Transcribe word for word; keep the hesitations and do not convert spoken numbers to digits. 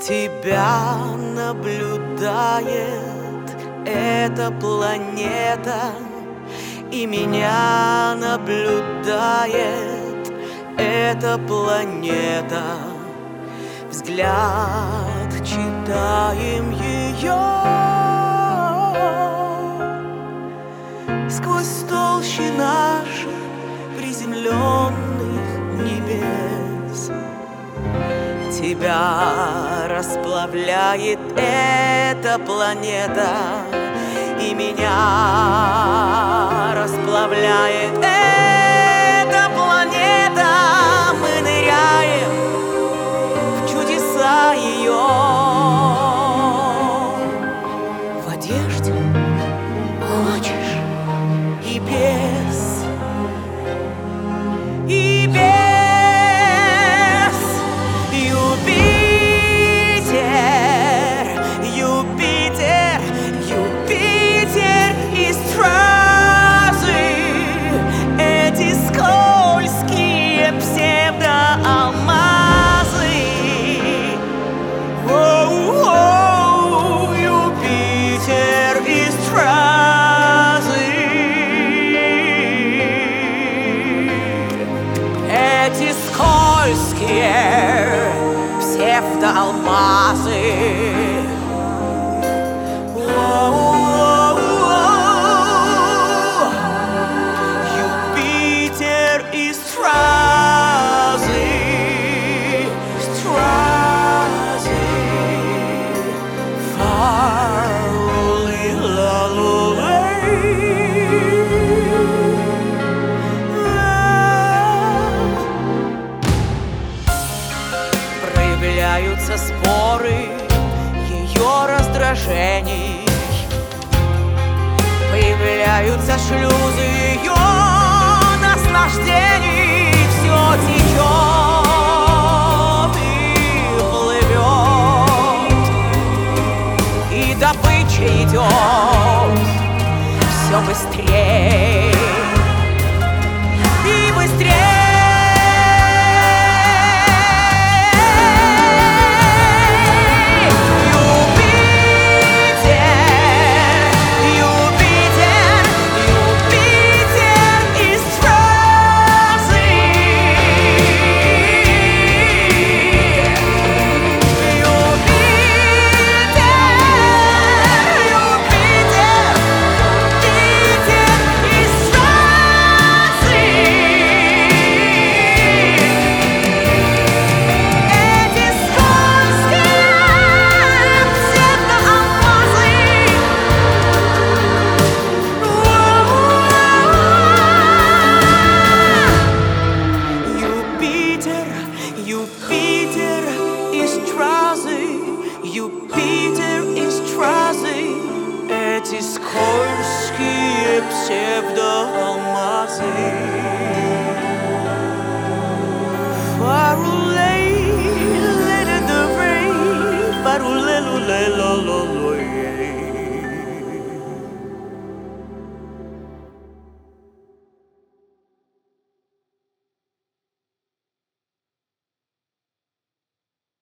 Тебя наблюдает эта планета, и меня наблюдает эта планета. Взгляд, читаем ее сквозь толщи наших приземленных небес. Тебя расплавляет эта планета, и меня расплавляет эта планета. Мы ныряем в чудеса ее. В одежде хочешь и без, и без. Эти скользкие псевдоалмазы. Юпитер и стразы, стразы, фарули лалулей. Проявляются споры ее раздражений, появляются шлюзы ее наслаждений. Все течет и плывет, и добыча идет все быстрее и быстрее. Юпитер и стразы, Юпитер и стразы, эти скользкие псевдоалмазы.